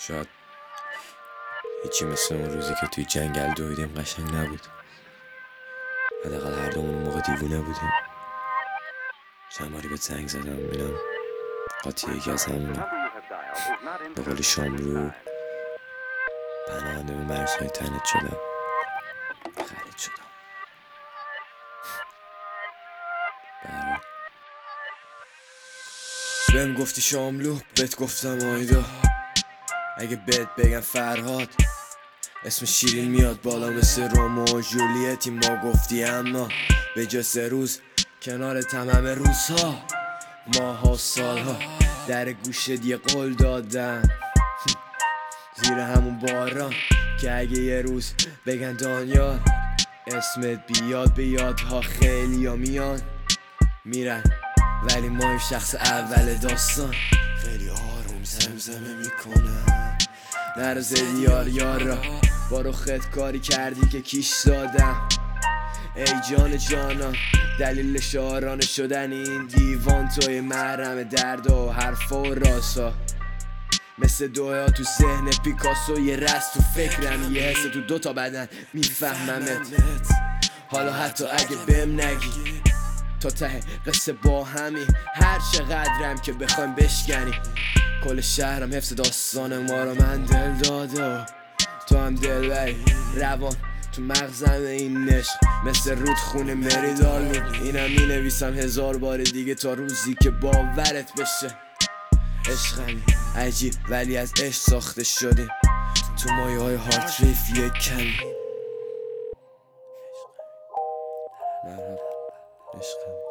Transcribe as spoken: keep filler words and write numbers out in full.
شاید هیچی مثل اون روزی که توی جنگل دویدیم قشنگ نبود. حداقل هر دومون اون موقع دیوونه بودیم. چند باری بهت زنگ زدم ببینم قاطی یکی از همونه. به قول شاملو پناهنده به مرزهای تنت شدم، خرید شدم. برحال بهم گفتی شاملو، بهت گفتم آیدا. اگه بهت بگم فرهاد، اسم شیرین میاد بالا مثل رومو و جولیتی. ما گفتی اما به جا سه روز کنار تمام روزها، ماها و سالها در گوشت یه قول دادم زیر همون باران که اگه یه روز بگن دانیال اسمت بیاد به یادها. خیلی ها میان میرن ولی ما این شخص اول داستان. خیلی آروم زمزمه میکنم نرزدی یار یار را، با رخت کاری کردی که کیش دادم. ای جان جانان دلیل شاعرانه شدن این دیوان، توی محرم درد و حرف و راسا. مثل دویا تو ذهن پیکاسو، یه رست تو فکرم، یه حس تو دوتا بدن میفهممت. حالا حتی اگه بهم نگی تا ته قصه با همین، هر چقدرم که بخوایم بشکنی. کل شهرم حفظ داستان ما رو من دل داده و تو هم دل بری روان تو مغزم این عشق مثل رودخونه مریدال بود. اینم می نویسم هزار بار دیگه تا روزی که باورت بشه. عشقمی عجیب ولی از عشق ساخته شدیم، تو مایه های هارت ریف یک کمی. مرحبا عشقم.